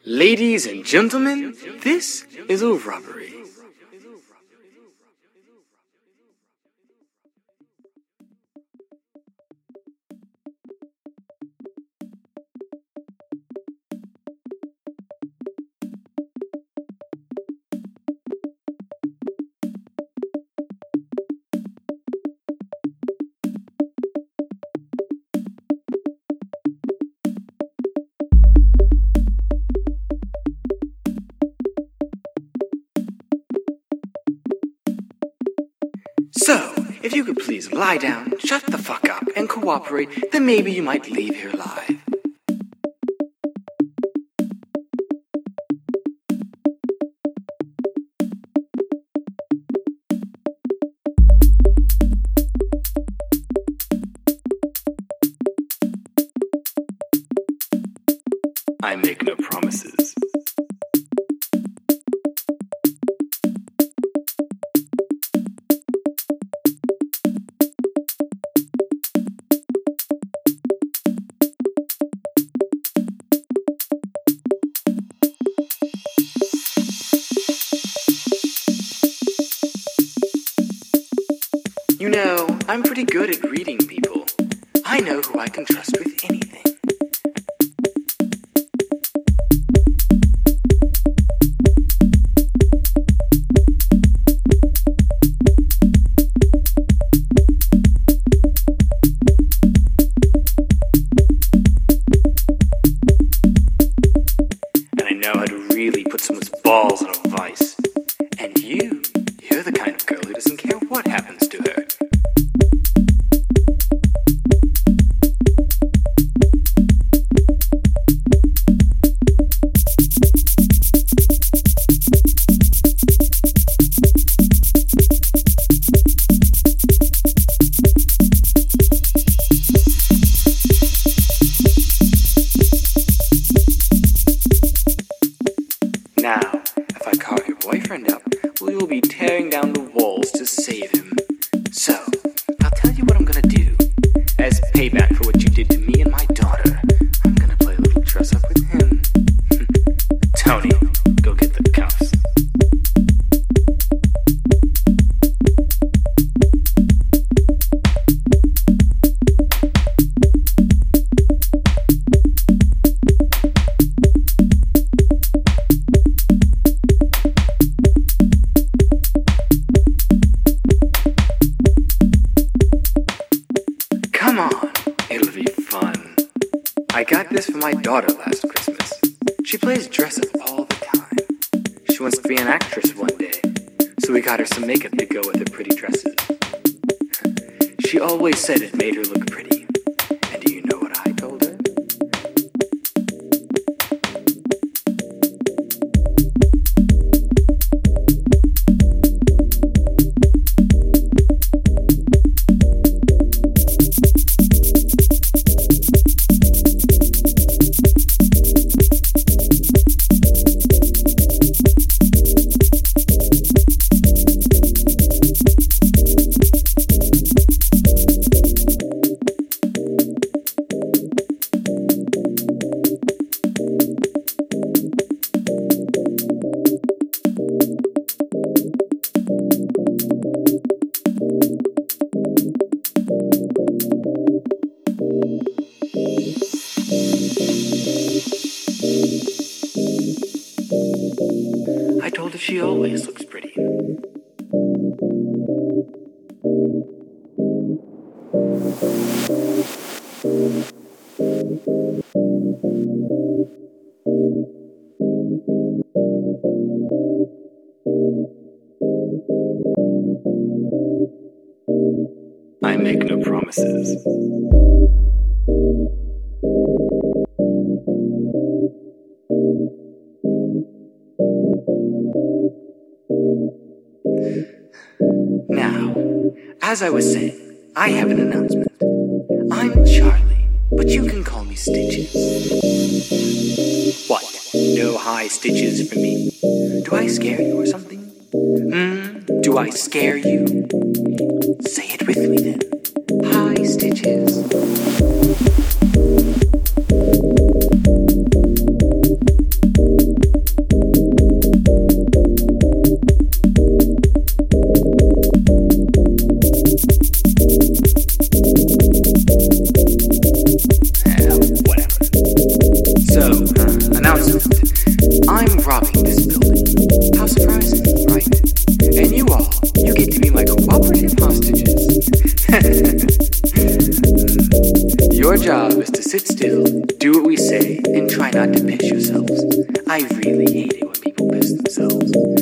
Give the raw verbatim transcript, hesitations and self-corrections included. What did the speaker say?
Ladies and gentlemen, this is a robbery. So, if you could please lie down, shut the fuck up, and cooperate, then maybe you might leave here alive. I make no promises. You know, I'm pretty good at reading people. I know who I can trust with anything. And I know how to really put someone's balls in a vice. And you, you're the kind of girl who doesn't care what happens to her. Now, if I call your boyfriend up, well, you'll be tearing down the walls to save him. So, I'll tell you what I'm gonna do. As payback for what you did to me and my daughter, I'm gonna play a little dress up with him. Tony, go get the cuffs. Come on, it'll be fun. I got this for my daughter last Christmas. She plays dress up all the time. She wants to be an actress one day, so we got her some makeup to go with her pretty dresses. She always said it made her look pretty. And do you know what I told her? I told her she always looks pretty. I make no promises. Now, as I was saying, I have an announcement. I'm Charlie, but you can call me Stitches. What? No high stitches for me? Do I scare you or something? Hmm? Do I scare you? Say it with me then. High stitches. So, uh, announcement. I'm robbing this building. How surprising, right? And you all, you get to be my cooperative hostages. Your job is to sit still, do what we say, and try not to piss yourselves. I really hate it when people piss themselves.